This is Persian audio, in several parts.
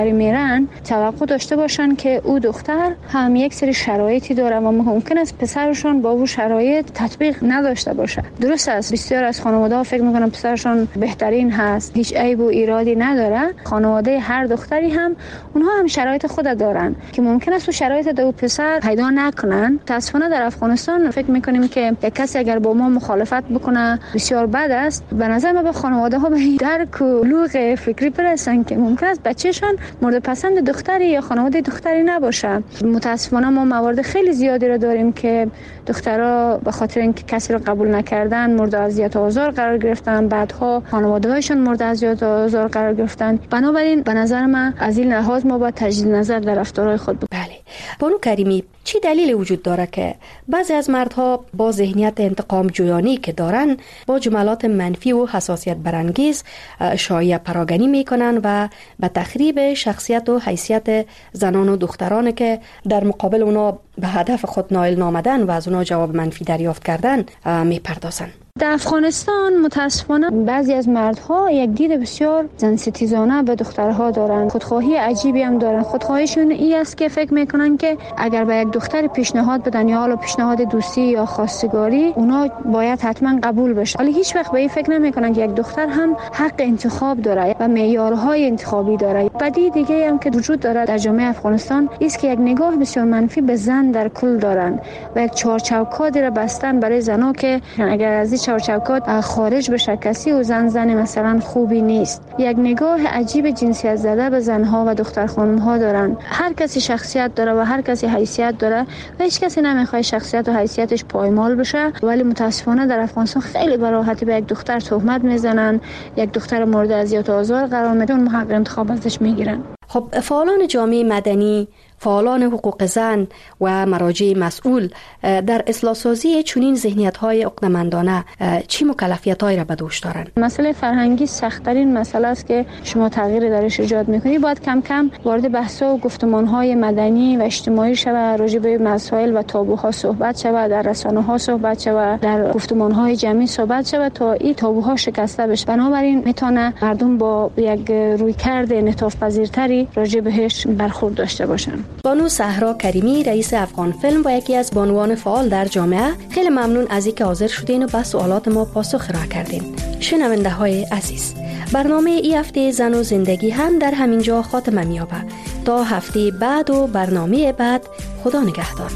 میرن توقع داشته باشن که او دختر هم یک سری شرایطی داره و ممکن است پسرشون با او شرایط تطبیق نداشته باشه. درست است بسیار از خانواده‌ها فکر میکنن پسرشون بهترین هست، هیچ عیب و ایرادی نداره. خانواده هر دختری هم اونها هم شرایط خود دارن که ممکن است شرایط دو پسر پیدا نکنن. متاسفانه در افغانستان فکر میکنیم که یک کسی اگر با ما مخالفت بکنه بسیار بد است. به نظر من به خانواده‌ها به درک و بلوغ فکری برسن که ممکن است بچه‌شان مورد پسند دختری یا خانواده دختری نباشه. متاسفانه ما موارد خیلی زیادی رو داریم که دخترها به خاطر اینکه کسی رو قبول نکردن مورد اذیت و آزار قرار گرفتن، بعدها خانواده‌هایشون مورد اذیت و آزار قرار گرفتن. بنابراین به نظر من از این لحاظ ما باید تجدید نظر در رفتارهای خود بکنیم. بله. بانو کریمی، چی دلیل وجود داره که بعضی از مردها با ذهنیت انتقام جویانی که دارن با جملات منفی و حساسیت برانگیز شایعه پراکنی میکنن و به تخریب شخصیت و حیثیت زنان و دختران که در مقابل اونا به هدف خود نائل نامدن و از اونا جواب منفی دریافت کردن میپردازن؟ در افغانستان متاسفانه بعضی از مردها یک دید بسیار زن‌ستیزانه به دخترها دارن. خودخواهی عجیبی هم دارن. خودخواهیشون این است که فکر میکنن که اگر به یک دختر پیشنهاد بدن یا حالا پیشنهاد دوستی یا خواستگاری، اونا باید حتما قبول بشه. ولی هیچ وقت به این فکر نمیکنن که یک دختر هم حق انتخاب داره و معیارهای انتخابی داره. بدی دیگه هم که وجود داره در جامعه افغانستان است که یک نگاه بسیار منفی به زن در کل دارن و یک چارچوکاتی را بستن برای زنها که اگر از چارچوکات خارج بشه کسی و زن مثلا خوبی نیست. یک نگاه عجیب جنسیت زده به زنها و دختر خانم‌ها دارن. هر کسی شخصیت داره و هر کسی حیثیت داره و هیچ کسی نمیخواد شخصیت و حیثیتش پایمال بشه، ولی متاسفانه در افغانستان خیلی به راحتی به یک دختر تهمت میزنن، یک دختر مورد اذیت و آزار قرار میدن، حق انتخاب ازش میگیرن. خب فعالان جامعه مدنی، فعالان حقوق زن و مراجع مسئول در اصلاح سازی چنین ذهنیت‌های عقده‌مندانه چی مکلفیت‌هایی را به دوش دارند؟ مسئله فرهنگی سخت‌ترین مسئله است که شما تغییر درش ایجاد می‌کنید. باید کم کم وارد بحث‌ها و گفتمان‌های مدنی و اجتماعی شود، راجع به مسائل و تابوها صحبت شود، در رسانه‌ها صحبت شود، در گفتمان‌های جمعی صحبت شود تا این تابوها شکسته بشه. بنابراین میتونه مردم با یک رویکرد انعطاف‌پذیرتری راجع بهش برخورد داشته باشن. بانو صحرا کریمی، رئیس افغان فیلم و یکی از بانوان فعال در جامعه، خیلی ممنون از اینکه حاضر شدین و به سوالات ما پاسخ را کردین. شنونده های عزیز، برنامه این هفته زن و زندگی هم در همین جا خاتمه می‌یابد. تا هفته بعد و برنامه بعد، خدا نگهدار.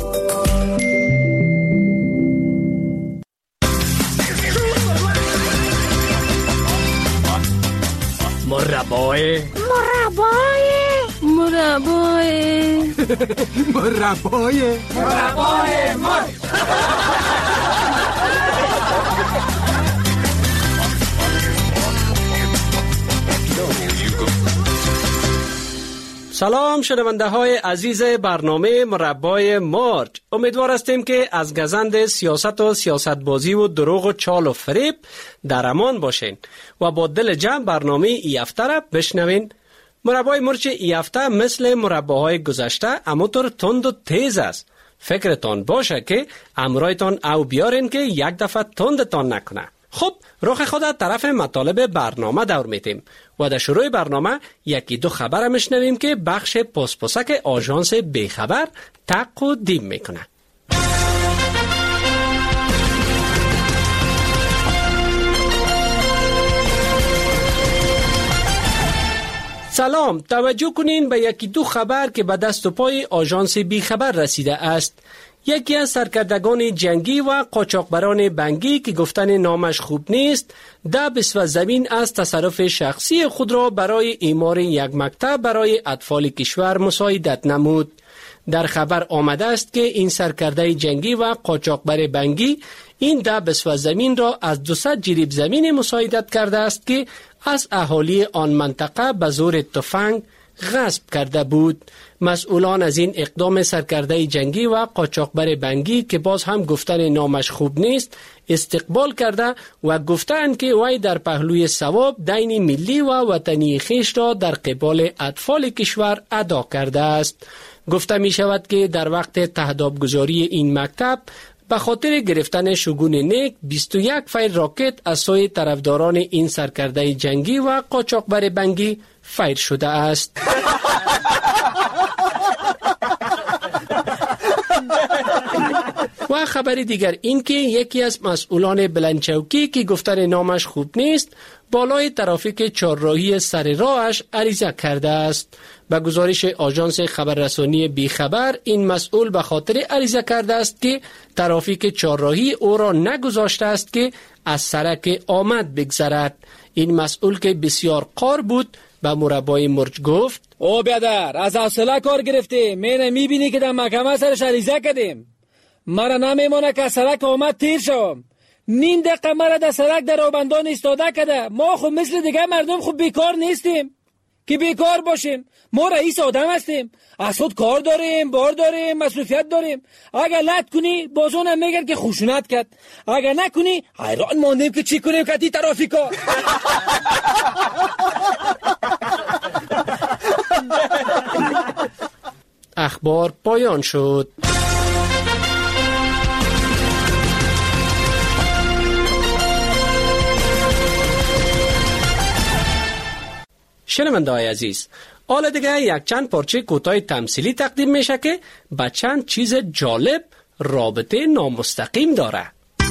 مربای مار. سلام شنونده های عزیز برنامه مربای مارج. امیدوار هستیم که از گزند سیاست و سیاستبازی و دروغ و چال و فریب در امان باشین و با دل جمع برنامه ای هفته را بشنوین. مربای مرچ ای هفته مثل مرباهای گذشته اموتر تند و تیز است. فکرتان باشه که امرایتان او بیارین که یک دفعه تندتان نکنه. خب رخ خود طرف مطالب برنامه دور میتیم و در شروع برنامه یکی دو خبر میشنویم که بخش پاسپاسک آژانس بیخبر تق و دیم میکنه. سلام، توجه کنین به یکی دو خبر که به دست و پای آژانس بیخبر رسیده است. یکی از سرکردگان جنگی و قاچاقبران بنگی که گفتن نامش خوب نیست، دبس و زمین از تصرف شخصی خود را برای اعمار یک مکتب برای اطفال کشور مساعدت نمود. در خبر آمده است که این سرکرده جنگی و قاچاقبر بنگی این دبس و زمین را از 200 جریب زمین مساعدت کرده است که از اهالی آن منطقه به زور تفنگ غصب کرده بود. مسئولان از این اقدام سرکرده جنگی و قاچاقبر بنگی که باز هم گفتن نامش خوب نیست استقبال کرده و گفتند که وی در پهلوی ثواب دین ملی و وطنی خویش را در قبال اطفال کشور ادا کرده است. گفته می شود که در وقت تهدابگذاری این مکتب به خاطر گرفتن شگون نیک 21 فیر راکت از سوی طرفداران این سرکرده جنگی و قاچاقبر بنگی فیر شده است. و خبر دیگر این که یکی از مسئولان بلندچوکی که گفتن نامش خوب نیست بالای ترافیک چهارراهی سر راهش عریضه کرده است. به گزارش آژانس خبررسانی بیخبر این مسئول به خاطر عریضه کرده است که ترافیک چهارراهی او را نگذاشته است که از سرک آمد بگذرد. این مسئول که بسیار قار بود به مربای مرج گفت: او بیادر از حوصله کار گرفته، مینه میبینی که در محکمه سرش عریضه کردیم. مرا نمیمونه که سرک آمد تیر شوم. نیم دقیقه مرا در سرک در آبندان ایستاده کرده. ما خب مثل دیگه مردم خب بیکار نیستیم که بیکار باشیم. ما رئیس آدم هستیم، از خود کار داریم، بار داریم، مصروفیت داریم. اگر لط کنی بازونم میگن که خشونت کرد، اگر نکنی حیران ماندیم که چی کنیم که تی ترافیکا. اخبار پایان شد. شنونده‌های عزیز، حالا دیگه یک چند پارچه کوتاه تمثیلی تقدیم میشه که با چند چیز جالب رابطه نامستقیم داره.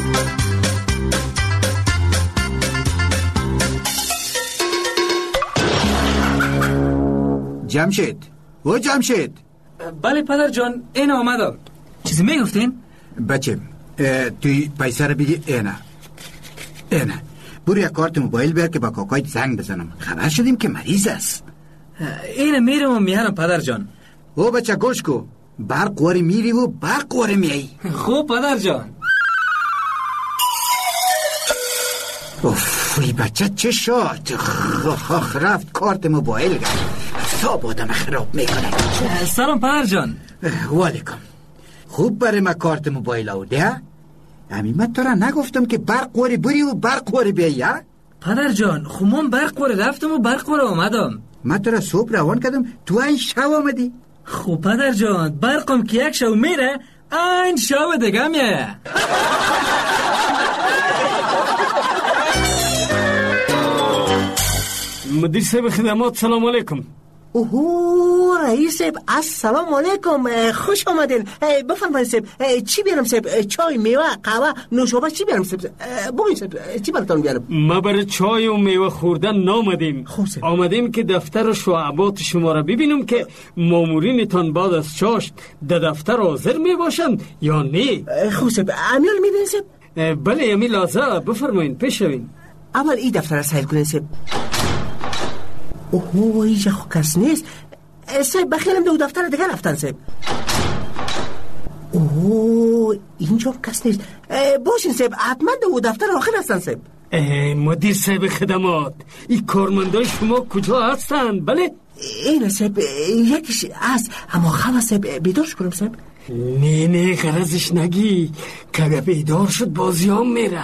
جمشید، و جمشید. بله پدر جان، این آمدم. چیزی میگفتین؟ بچه توی پیسه رو بگی اینه برو یک کارت موبایل بیار که با کاکایت زنگ بزنم. خبر شدیم که مریض است. اینه میرم و میارم پدر جان. او بچه گوش کو، برق واری میری و برق واری میایی. خوب پدر جان. اوفی بچه چه شد؟ رفت کارت موبایل گرد. حساب آدم خراب میکنه. سلام پدر جان. والیکم. خوب برای ما کارت موبایل آوده؟ امی من تو را نگفتم که برق واری بری و برق واری بیایی؟ پدر جان خب من برق واری رفتم و برق واری آمدم. من تو را صبح روان کردم، تو این شب آمدی؟ خب پدر جان برقم که یک شب میره این شب دیگه میه. مدیر صاحب خدمات سلام علیکم. اوه رئیس صاحب السلام علیکم، خوش آمدین. بفرمایید صاحب چی بیارم صاحب؟ چای، میوه، قهوه، نوشابه چی بیارم صاحب؟ بگوین صاحب چی براتون بیارم؟ ما برای چای و میوه خوردن نامدیم. آمدیم که دفتر و شعبات شما را ببینم که مامورینتان بعد از چاشت در دفتر حاضر می باشند یا نه. خوب صاحب امیال میبینید صاحب؟ بله امی لازم. بفرمایید پیش روین. اول این دفتر را سیل کنید صاحب. اوه اینجا خو کس نیست صاحب. بخیرم دو دفتر دیگه رفتن صاحب. اوه اینجا کس نیست. باشین صاحب حتما دو دفتر آخر هستن صاحب. مدیر صاحب خدمات این کارمندای شما کجا هستن؟ بله این صاحب یکیش هست اما خواه صاحب بیدارش کنم صاحب. نه غرضش نگی که بیدار شد بازی هم میره.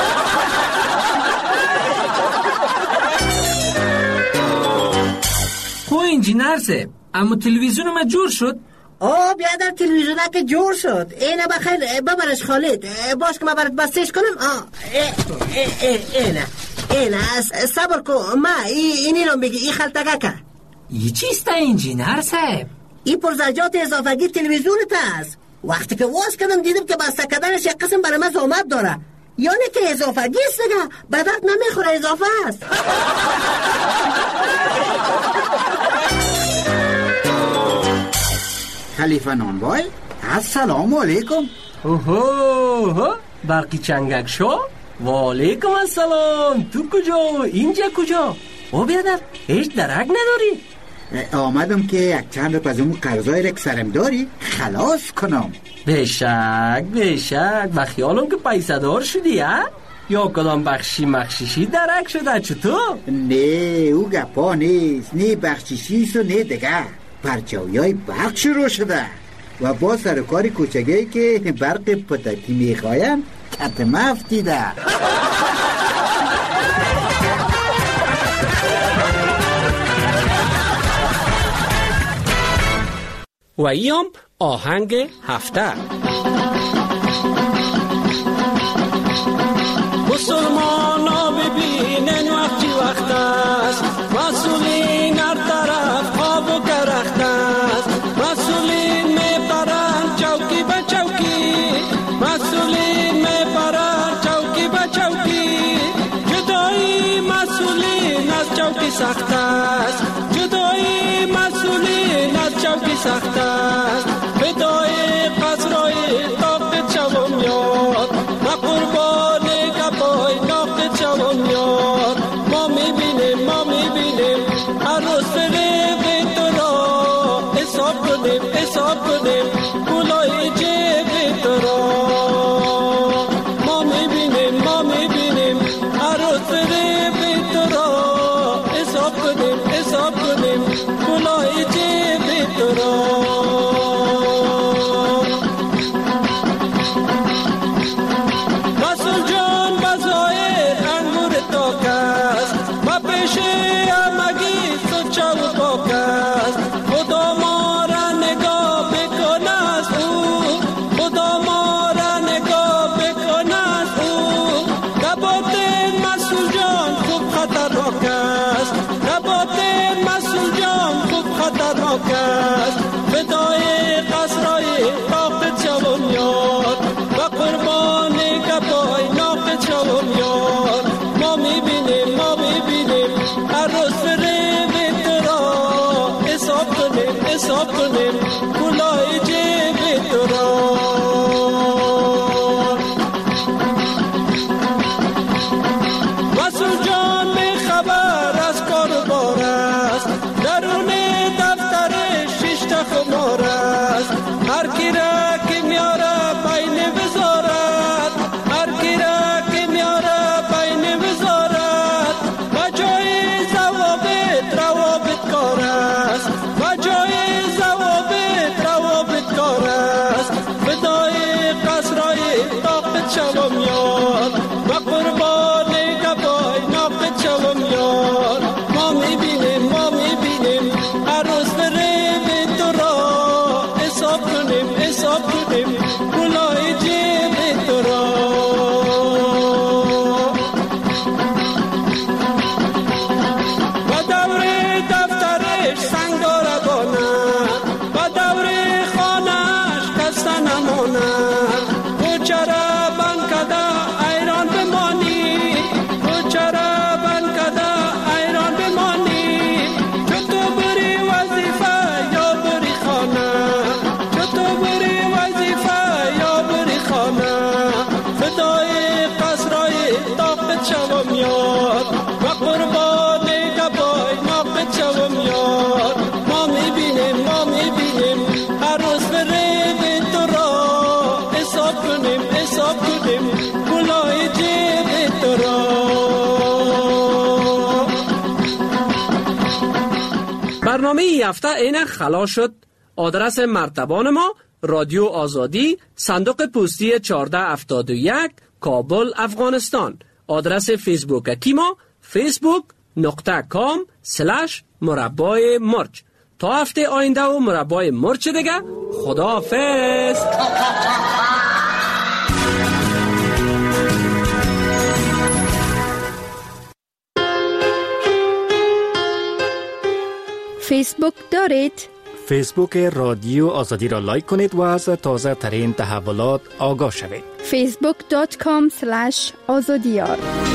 انجینر صاحب اما تلویزیون ما جور شد. بیادر تلویزیون که جور شد. اینه بخیر ببرش خالد. باش که ما برات بستش کنم. اینه صبر کن. ما اینی رو بگی این خلطگه که ای چیست انجینر صاحب؟ این پرزجات اضافگی تلویزیونت هست. وقتی که واس کردم دیدم که بسته کردنش یک قسم برای من زحمت داره. یعنی که اضافگی است دیگه، به درد نمیخوره، اضافه است. خلیفه نانوای السلام علیکم. اوه برقی چنگک شو. و علیکم السلام. تو کجا؟ اینجا کجا؟ او بیادر هیچ درک نداری؟ آمدم که یک چند رو از اون قرضای رک سرم داری خلاص کنم. بشک و خیالم که پیسه دار شدی ها؟ یا کدام بخشیشی درک شده چطور؟ نه او گپا نیست، نه بخشیشیست و نه دیگه. پرچاویای برق شروع شده و با سرکاری کوچگهی که برق پتکی میخوایم کتمه افتیده. و ایام آهنگ هفته. سخت است فدای قصرهای طاقت شوم یار و قربان گپای ناقت شوم یار ما میبینیم هر روز فریب تو را حساب کنیم پولای جیب تو را ما میبینیم هر روز فریب تو را حساب کنیم پولای جیب تو را فدای قصرهای طاقت شوم یار و قربان گپای ناقت شوم یار ما میبینیم هر روز فریب تو را حساب کنیم پولای جیب تو را مسئول جان به خبر از کار بار است درون خمار است هر کی را که میاره بین وزارت هر کی را که میاره بین وزارت و جای روابط کار است و جای روابط کار است فدای قصرهای طاقت شوم یار و قربان گپای ناقت شوم یار ما میبینیم هر روز حساب کنیم پولای جیب تو را و دور دفترش سنگاره بانه و دور خانهش کسته نمانه کوچه را بند کده ایران بمانی کوچه را بند کده ایران بمانی چو تو بری وظیفه یا بری خانه فدای قصرهای طاقت شوم یار و قربان گپای ناقت شوم یار ما میبینیم هر روز فریب تو را حساب کنیم پولای جیب تو را برنامه ای هفته این خلاص شد. آدرس مرتبان ما رادیو آزادی صندوق پستی 1471 کابل افغانستان. آدرس فیسبوک ما facebook.com/مربع مرچ. تا هفته آینده و مربع مرچ دیگه خداحافظ. فیسبوک دارید؟ فیسبوک رادیو آزادی را لایک کنید و از تازه ترین تحولات آگاه شوید. facebook.com/azadiyar